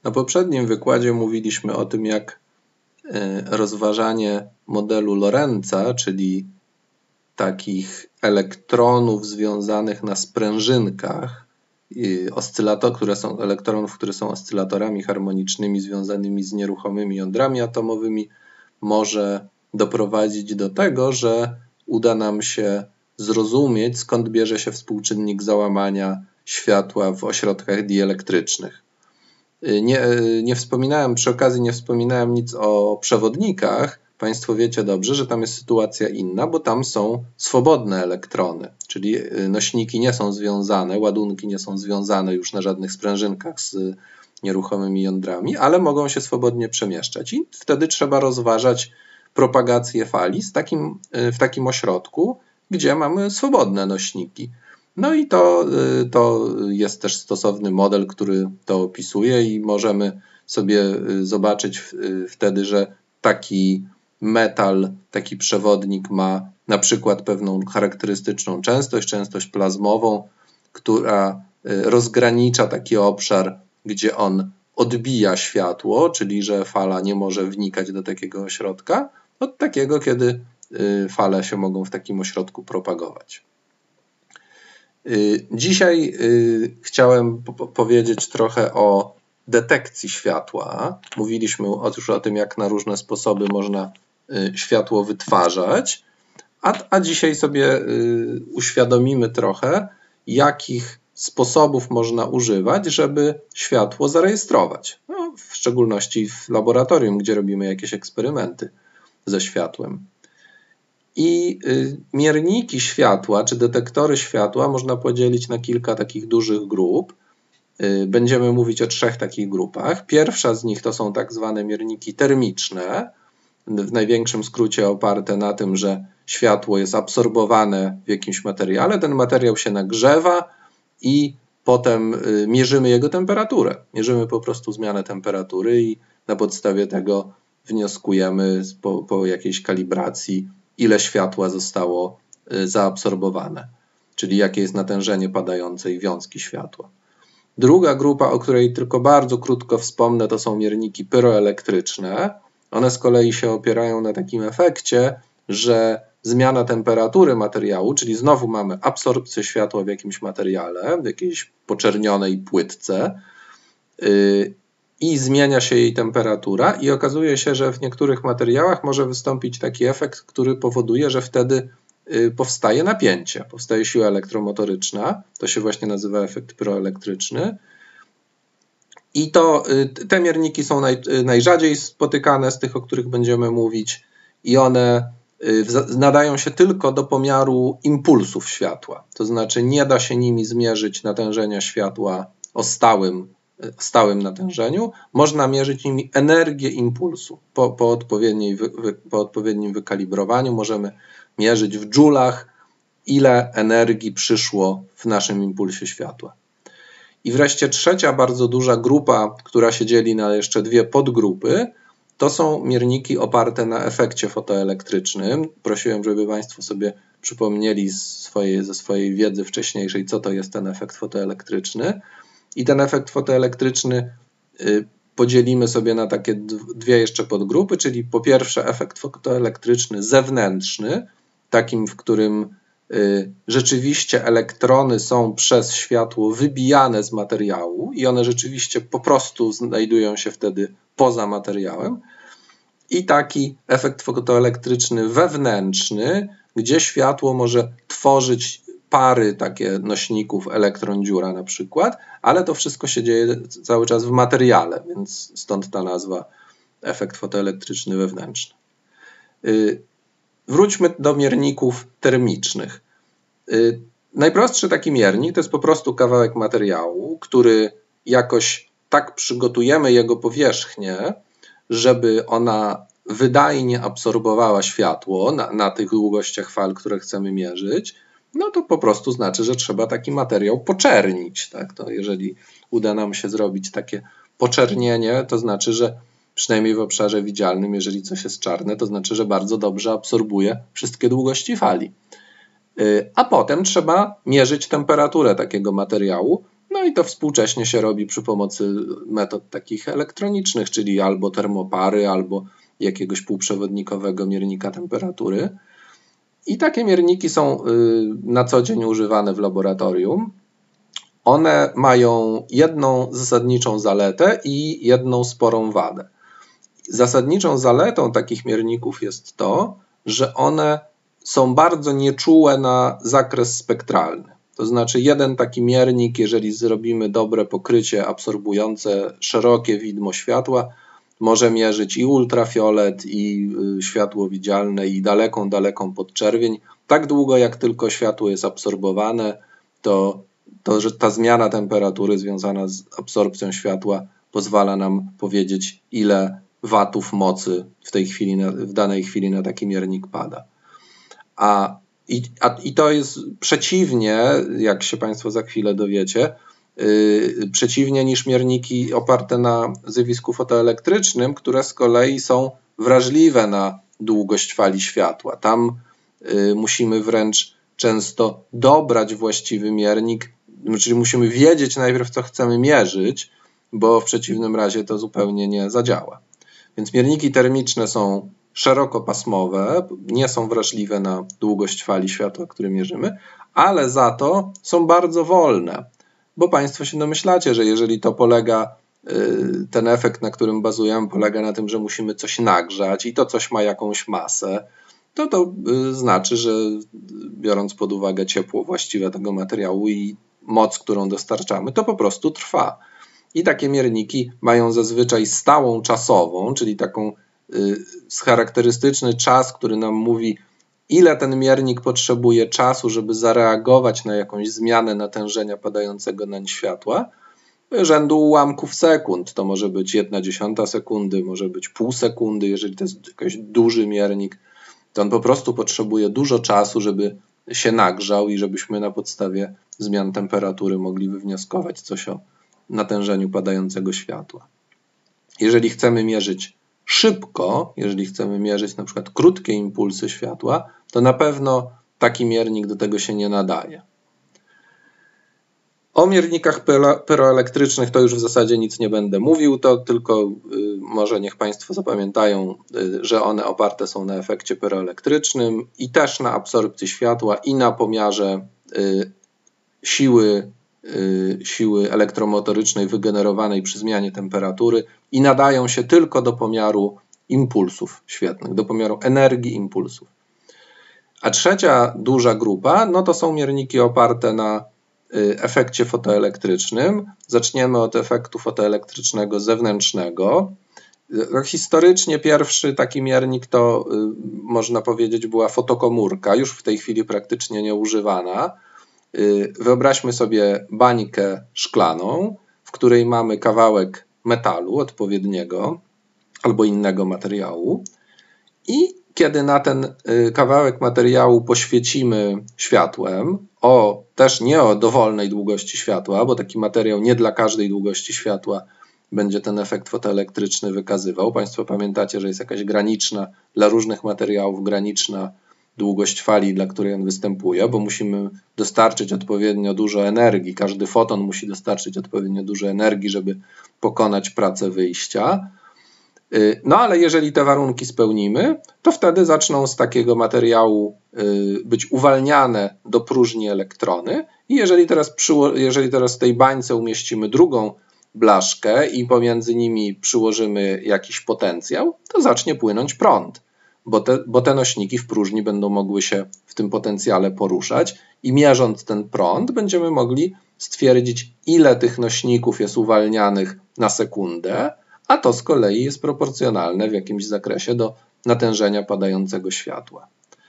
Na poprzednim wykładzie mówiliśmy o tym, jak rozważanie modelu Lorentza, czyli takich elektronów związanych na sprężynkach, elektronów, które są oscylatorami harmonicznymi związanymi z nieruchomymi jądrami atomowymi, może doprowadzić do tego, że uda nam się zrozumieć, skąd bierze się współczynnik załamania światła w ośrodkach dielektrycznych. Przy okazji nie wspominałem nic o przewodnikach. Państwo wiecie dobrze, że tam jest sytuacja inna, bo tam są swobodne elektrony, czyli nośniki nie są związane, ładunki nie są związane już na żadnych sprężynkach z nieruchomymi jądrami, ale mogą się swobodnie przemieszczać i wtedy trzeba rozważać propagację fali w takim ośrodku, gdzie mamy swobodne nośniki. No i to jest też stosowny model, który to opisuje i możemy sobie zobaczyć wtedy, że taki metal, taki przewodnik ma na przykład pewną charakterystyczną częstość plazmową, która rozgranicza taki obszar, gdzie on odbija światło, czyli że fala nie może wnikać do takiego ośrodka, od takiego, kiedy fale się mogą w takim ośrodku propagować. Dzisiaj chciałem powiedzieć trochę o detekcji światła. Mówiliśmy już o tym, jak na różne sposoby można światło wytwarzać, a dzisiaj sobie uświadomimy trochę, jakich sposobów można używać, żeby światło zarejestrować. No, w szczególności w laboratorium, gdzie robimy jakieś eksperymenty ze światłem. I mierniki światła, czy detektory światła można podzielić na kilka takich dużych grup. Będziemy mówić o 3 takich grupach. Pierwsza z nich to są tak zwane mierniki termiczne, w największym skrócie oparte na tym, że światło jest absorbowane w jakimś materiale, ten materiał się nagrzewa i potem mierzymy jego temperaturę. Mierzymy po prostu zmianę temperatury i na podstawie tego wnioskujemy po jakiejś kalibracji, ile światła zostało zaabsorbowane, czyli jakie jest natężenie padającej wiązki światła. Druga grupa, o której tylko bardzo krótko wspomnę, to są mierniki pyroelektryczne. One z kolei się opierają na takim efekcie, że zmiana temperatury materiału, czyli znowu mamy absorpcję światła w jakimś materiale, w jakiejś poczernionej płytce i zmienia się jej temperatura i okazuje się, że w niektórych materiałach może wystąpić taki efekt, który powoduje, że wtedy powstaje napięcie, powstaje siła elektromotoryczna, to się właśnie nazywa efekt pyroelektryczny. I te mierniki są najrzadziej spotykane z tych, o których będziemy mówić i one nadają się tylko do pomiaru impulsów światła, to znaczy nie da się nimi zmierzyć natężenia światła o stałym natężeniu, można mierzyć nimi energię impulsu. Po odpowiednim wykalibrowaniu możemy mierzyć w dżulach, ile energii przyszło w naszym impulsie światła. I wreszcie trzecia bardzo duża grupa, która się dzieli na jeszcze 2 podgrupy, to są mierniki oparte na efekcie fotoelektrycznym. Prosiłem, żeby Państwo sobie przypomnieli ze swojej wiedzy wcześniejszej, co to jest ten efekt fotoelektryczny. I ten efekt fotoelektryczny podzielimy sobie na takie 2 jeszcze podgrupy, czyli po pierwsze efekt fotoelektryczny zewnętrzny, takim, w którym rzeczywiście elektrony są przez światło wybijane z materiału i one rzeczywiście po prostu znajdują się wtedy poza materiałem. I taki efekt fotoelektryczny wewnętrzny, gdzie światło może tworzyć pary takie nośników elektron-dziura na przykład, ale to wszystko się dzieje cały czas w materiale, więc stąd ta nazwa efekt fotoelektryczny wewnętrzny. Wróćmy do mierników termicznych. Najprostszy taki miernik to jest po prostu kawałek materiału, który jakoś tak przygotujemy jego powierzchnię, żeby ona wydajnie absorbowała światło na tych długościach fal, które chcemy mierzyć. No to po prostu znaczy, że trzeba taki materiał poczernić. Tak? To jeżeli uda nam się zrobić takie poczernienie, to znaczy, że przynajmniej w obszarze widzialnym, jeżeli coś jest czarne, to znaczy, że bardzo dobrze absorbuje wszystkie długości fali. A potem trzeba mierzyć temperaturę takiego materiału, no No i to współcześnie się robi przy pomocy metod takich elektronicznych, czyli albo termopary, albo jakiegoś półprzewodnikowego miernika temperatury. I takie mierniki są na co dzień używane w laboratorium. One mają jedną zasadniczą zaletę i jedną sporą wadę. Zasadniczą zaletą takich mierników jest to, że one są bardzo nieczułe na zakres spektralny. To znaczy jeden taki miernik, jeżeli zrobimy dobre pokrycie absorbujące szerokie widmo światła, może mierzyć i ultrafiolet, i światło widzialne, i daleką podczerwień. Tak długo jak tylko światło jest absorbowane, to że ta zmiana temperatury związana z absorpcją światła pozwala nam powiedzieć, ile watów mocy w danej chwili na taki miernik pada. I to jest przeciwnie, jak się Państwo za chwilę dowiecie, przeciwnie niż mierniki oparte na zjawisku fotoelektrycznym, które z kolei są wrażliwe na długość fali światła. Tam musimy wręcz często dobrać właściwy miernik, czyli musimy wiedzieć najpierw, co chcemy mierzyć, bo w przeciwnym razie to zupełnie nie zadziała. Więc mierniki termiczne są szerokopasmowe, nie są wrażliwe na długość fali światła, które mierzymy, ale za to są bardzo wolne, bo Państwo się domyślacie, że jeżeli to polega, ten efekt, na którym bazujemy, polega na tym, że musimy coś nagrzać i to coś ma jakąś masę, to znaczy, że biorąc pod uwagę ciepło właściwe tego materiału i moc, którą dostarczamy, to po prostu trwa. I takie mierniki mają zazwyczaj stałą czasową, czyli taką charakterystyczny czas, który nam mówi, ile ten miernik potrzebuje czasu, żeby zareagować na jakąś zmianę natężenia padającego nań światła, rzędu ułamków sekund. To może być 1/10 sekundy, może być pół sekundy, jeżeli to jest jakiś duży miernik, to on po prostu potrzebuje dużo czasu, żeby się nagrzał i żebyśmy na podstawie zmian temperatury mogli wywnioskować coś o natężeniu padającego światła. Jeżeli chcemy mierzyć szybko, jeżeli chcemy mierzyć na przykład krótkie impulsy światła, to na pewno taki miernik do tego się nie nadaje. O miernikach pyroelektrycznych to już w zasadzie nic nie będę mówił, to tylko może niech Państwo zapamiętają, że one oparte są na efekcie pyroelektrycznym i też na absorpcji światła i na pomiarze siły elektromotorycznej wygenerowanej przy zmianie temperatury i nadają się tylko do pomiaru impulsów świetlnych, do pomiaru energii impulsów. A trzecia duża grupa, no to są mierniki oparte na efekcie fotoelektrycznym. Zaczniemy od efektu fotoelektrycznego zewnętrznego. Historycznie pierwszy taki miernik to można powiedzieć była fotokomórka, już w tej chwili praktycznie nieużywana. Wyobraźmy sobie bańkę szklaną, w której mamy kawałek metalu odpowiedniego albo innego materiału i kiedy na ten kawałek materiału poświecimy światłem, też nie o dowolnej długości światła, bo taki materiał nie dla każdej długości światła będzie ten efekt fotoelektryczny wykazywał. Państwo pamiętacie, że jest jakaś graniczna, dla różnych materiałów graniczna długość fali, dla której on występuje, bo musimy dostarczyć odpowiednio dużo energii. Każdy foton musi dostarczyć odpowiednio dużo energii, żeby pokonać pracę wyjścia. No ale jeżeli te warunki spełnimy, to wtedy zaczną z takiego materiału być uwalniane do próżni elektrony i jeżeli teraz w tej bańce umieścimy drugą blaszkę i pomiędzy nimi przyłożymy jakiś potencjał, to zacznie płynąć prąd, bo te nośniki w próżni będą mogły się w tym potencjale poruszać i mierząc ten prąd będziemy mogli stwierdzić, ile tych nośników jest uwalnianych na sekundę, a to z kolei jest proporcjonalne w jakimś zakresie do natężenia padającego światła.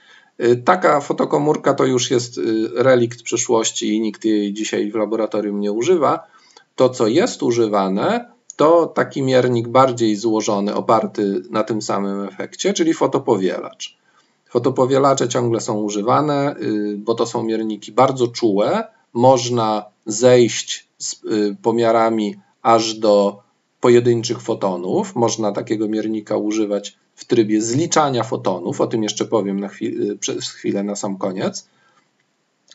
Taka fotokomórka to już jest relikt przeszłości i nikt jej dzisiaj w laboratorium nie używa. To, co jest używane, to taki miernik bardziej złożony, oparty na tym samym efekcie, czyli fotopowielacz. Fotopowielacze ciągle są używane, bo to są mierniki bardzo czułe. Można zejść z pomiarami aż do pojedynczych fotonów. Można takiego miernika używać w trybie zliczania fotonów, o tym jeszcze powiem przez chwilę na sam koniec.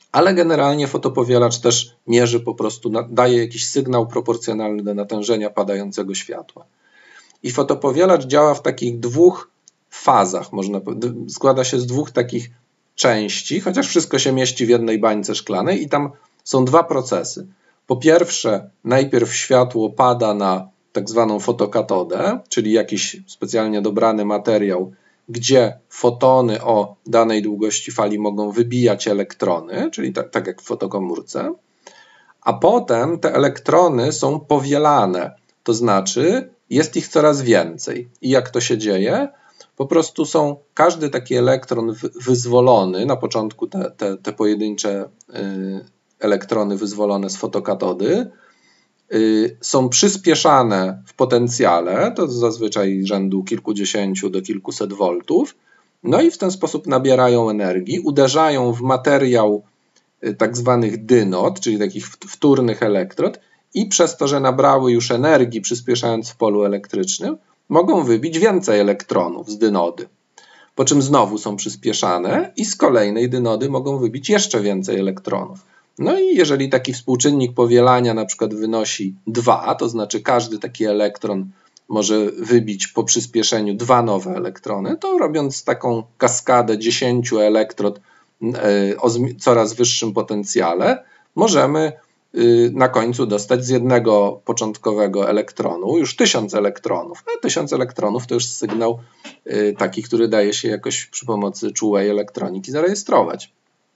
ale generalnie fotopowielacz też mierzy po prostu, daje jakiś sygnał proporcjonalny do natężenia padającego światła. I fotopowielacz działa w takich dwóch fazach, składa się z dwóch takich części, chociaż wszystko się mieści w jednej bańce szklanej i tam są dwa procesy. Po pierwsze, najpierw światło pada na tak zwaną fotokatodę, czyli jakiś specjalnie dobrany materiał, gdzie fotony o danej długości fali mogą wybijać elektrony, czyli tak jak w fotokomórce, a potem te elektrony są powielane, to znaczy jest ich coraz więcej. I jak to się dzieje? Po prostu każdy taki elektron wyzwolony, na początku te pojedyncze elektrony wyzwolone z fotokatody, są przyspieszane w potencjale, to zazwyczaj rzędu kilkudziesięciu do kilkuset voltów, no i w ten sposób nabierają energii, uderzają w materiał tak zwanych dynod, czyli takich wtórnych elektrod i przez to, że nabrały już energii, przyspieszając w polu elektrycznym, mogą wybić więcej elektronów z dynody, po czym znowu są przyspieszane i z kolejnej dynody mogą wybić jeszcze więcej elektronów. No i jeżeli taki współczynnik powielania na przykład wynosi 2, to znaczy każdy taki elektron może wybić po przyspieszeniu 2 nowe elektrony, to robiąc taką kaskadę 10 elektrod o coraz wyższym potencjale, możemy na końcu dostać z jednego początkowego elektronu już 1000 elektronów. A 1000 elektronów to już sygnał taki, który daje się jakoś przy pomocy czułej elektroniki zarejestrować.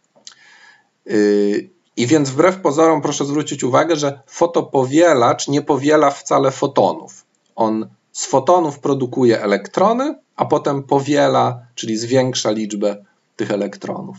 I więc wbrew pozorom proszę zwrócić uwagę, że fotopowielacz nie powiela wcale fotonów. On z fotonów produkuje elektrony, a potem powiela, czyli zwiększa liczbę tych elektronów.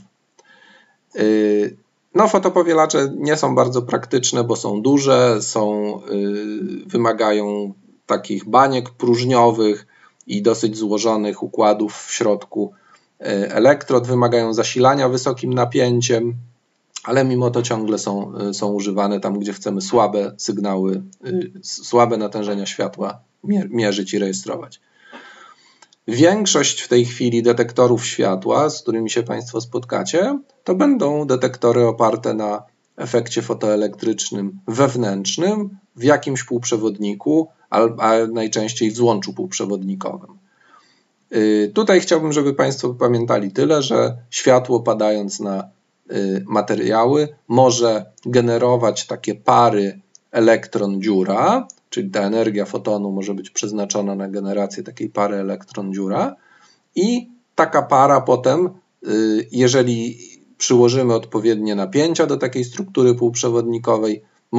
No, fotopowielacze nie są bardzo praktyczne, bo są duże, wymagają takich baniek próżniowych i dosyć złożonych układów w środku elektrod, wymagają zasilania wysokim napięciem, ale mimo to ciągle są używane tam, gdzie chcemy słabe sygnały, słabe natężenia światła mierzyć i rejestrować. Większość w tej chwili detektorów światła, z którymi się Państwo spotkacie, to będą detektory oparte na efekcie fotoelektrycznym wewnętrznym w jakimś półprzewodniku, a najczęściej w złączu półprzewodnikowym. Tutaj chciałbym, żeby Państwo pamiętali tyle, że światło padając na materiały może generować takie pary elektron-dziura, czyli ta energia fotonu może być przeznaczona na generację takiej pary elektron-dziura i taka para potem, jeżeli przyłożymy odpowiednie napięcia do takiej struktury półprzewodnikowej,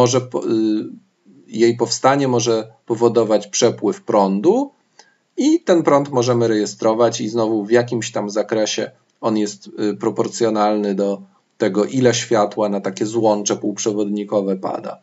jej powstanie może powodować przepływ prądu i ten prąd możemy rejestrować i znowu w jakimś tam zakresie on jest proporcjonalny do tego, ile światła na takie złącze półprzewodnikowe pada.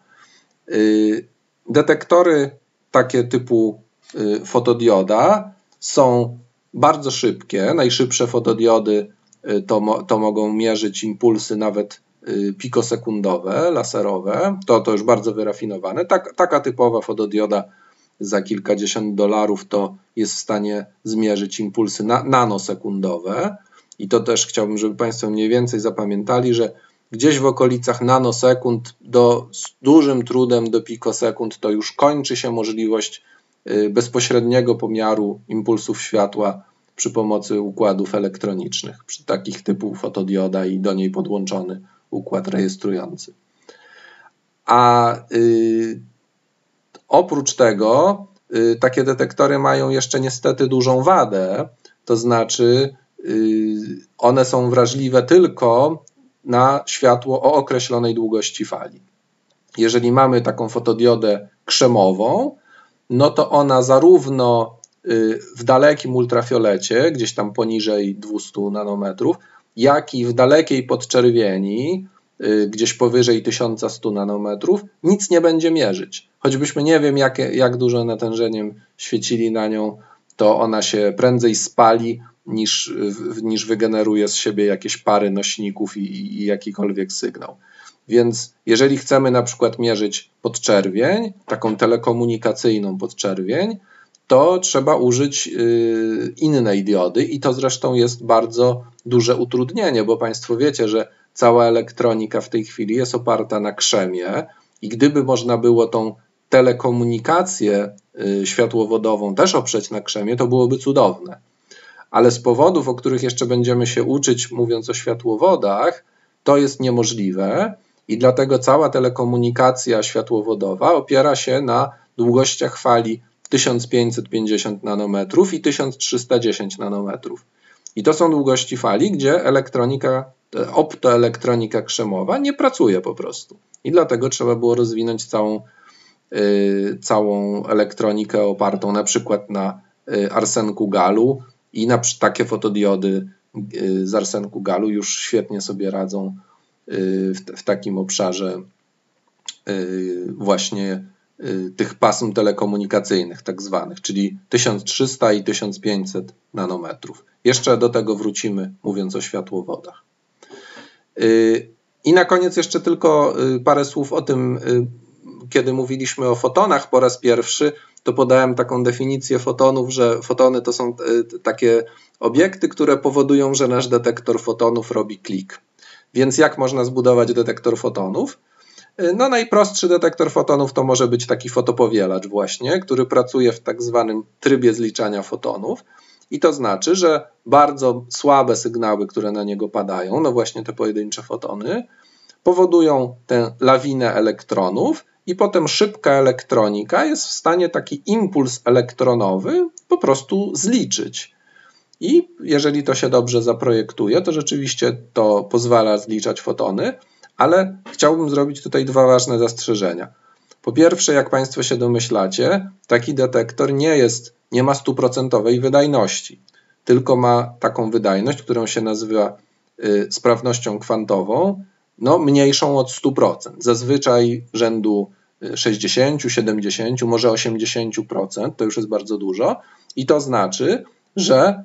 Detektory takie typu fotodioda są bardzo szybkie. Najszybsze fotodiody to mogą mierzyć impulsy nawet pikosekundowe, laserowe. To już bardzo wyrafinowane. Taka typowa fotodioda za kilkadziesiąt dolarów to jest w stanie zmierzyć impulsy nanosekundowe. I to też chciałbym, żeby Państwo mniej więcej zapamiętali, że gdzieś w okolicach nanosekund z dużym trudem do pikosekund to już kończy się możliwość bezpośredniego pomiaru impulsów światła przy pomocy układów elektronicznych, przy takich typu fotodioda i do niej podłączony układ rejestrujący. A oprócz tego takie detektory mają jeszcze niestety dużą wadę, to znaczy one są wrażliwe tylko na światło o określonej długości fali. Jeżeli mamy taką fotodiodę krzemową, no to ona zarówno w dalekim ultrafiolecie, gdzieś tam poniżej 200 nanometrów, jak i w dalekiej podczerwieni, gdzieś powyżej 1100 nanometrów, nic nie będzie mierzyć. Choćbyśmy nie wiem jak dużo natężeniem świecili na nią, to ona się prędzej spali niż wygeneruje z siebie jakieś pary nośników i jakikolwiek sygnał. Więc jeżeli chcemy na przykład mierzyć podczerwień, taką telekomunikacyjną podczerwień, to trzeba użyć innej diody i to zresztą jest bardzo duże utrudnienie, bo Państwo wiecie, że cała elektronika w tej chwili jest oparta na krzemie i gdyby można było tą telekomunikację światłowodową też oprzeć na krzemie, to byłoby cudowne. Ale z powodów, o których jeszcze będziemy się uczyć, mówiąc o światłowodach, to jest niemożliwe i dlatego cała telekomunikacja światłowodowa opiera się na długościach fali 1550 nanometrów i 1310 nanometrów. I to są długości fali, gdzie optoelektronika krzemowa nie pracuje po prostu. I dlatego trzeba było rozwinąć całą elektronikę opartą na przykład na arsenku galu i takie fotodiody z arsenku galu już świetnie sobie radzą w takim obszarze właśnie tych pasm telekomunikacyjnych tak zwanych, czyli 1300 i 1500 nanometrów. Jeszcze do tego wrócimy, mówiąc o światłowodach. I na koniec jeszcze tylko parę słów o tym, kiedy mówiliśmy o fotonach po raz pierwszy, to podałem taką definicję fotonów, że fotony to są takie obiekty, które powodują, że nasz detektor fotonów robi klik. Więc jak można zbudować detektor fotonów? No najprostszy detektor fotonów to może być taki fotopowielacz właśnie, który pracuje w tak zwanym trybie zliczania fotonów i to znaczy, że bardzo słabe sygnały, które na niego padają, no właśnie te pojedyncze fotony, powodują tę lawinę elektronów i potem szybka elektronika jest w stanie taki impuls elektronowy po prostu zliczyć. I jeżeli to się dobrze zaprojektuje, to rzeczywiście to pozwala zliczać fotony, ale chciałbym zrobić tutaj dwa ważne zastrzeżenia. Po pierwsze, jak Państwo się domyślacie, taki detektor nie ma 100% wydajności, tylko ma taką wydajność, którą się nazywa sprawnością kwantową, no mniejszą od 100%, zazwyczaj rzędu 60, 70, może 80%, to już jest bardzo dużo i to znaczy, że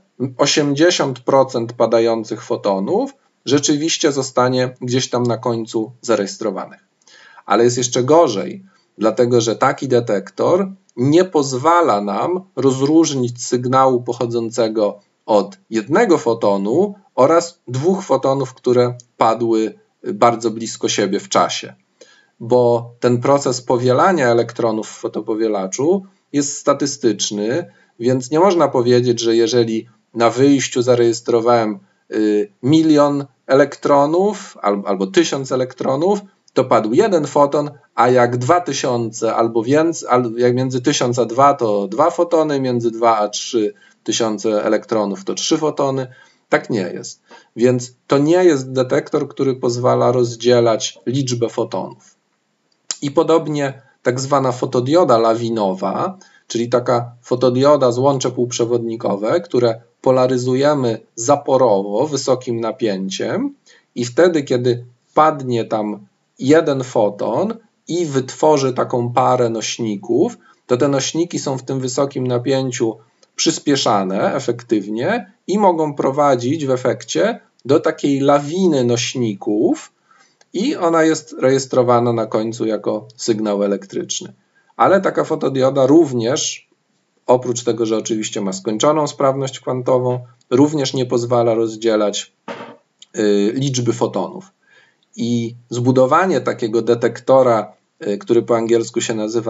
80% padających fotonów rzeczywiście zostanie gdzieś tam na końcu zarejestrowanych. Ale jest jeszcze gorzej, dlatego że taki detektor nie pozwala nam rozróżnić sygnału pochodzącego od jednego fotonu oraz dwóch fotonów, które padły bardzo blisko siebie w czasie. Bo ten proces powielania elektronów w fotopowielaczu jest statystyczny, więc nie można powiedzieć, że jeżeli na wyjściu zarejestrowałem 1 000 000 elektronów albo 1000 elektronów, to padł jeden foton, a jak 2000 albo więcej, jak między 1000 a 2 to 2 fotony, między 2 a 3000 elektronów to 3 fotony. Tak nie jest. Więc to nie jest detektor, który pozwala rozdzielać liczbę fotonów. I podobnie tak zwana fotodioda lawinowa, czyli taka fotodioda złącze półprzewodnikowe, które polaryzujemy zaporowo wysokim napięciem i wtedy, kiedy padnie tam jeden foton i wytworzy taką parę nośników, to te nośniki są w tym wysokim napięciu przyspieszane efektywnie i mogą prowadzić w efekcie do takiej lawiny nośników i ona jest rejestrowana na końcu jako sygnał elektryczny. Ale taka fotodioda również, oprócz tego, że oczywiście ma skończoną sprawność kwantową, również nie pozwala rozdzielać liczby fotonów. I zbudowanie takiego detektora, który po angielsku się nazywa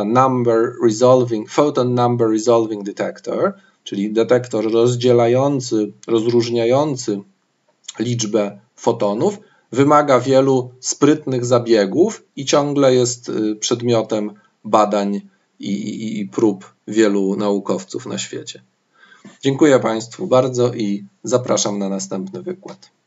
Photon Number Resolving Detector, czyli detektor rozdzielający, rozróżniający liczbę fotonów, wymaga wielu sprytnych zabiegów i ciągle jest przedmiotem badań i prób wielu naukowców na świecie. Dziękuję Państwu bardzo i zapraszam na następny wykład.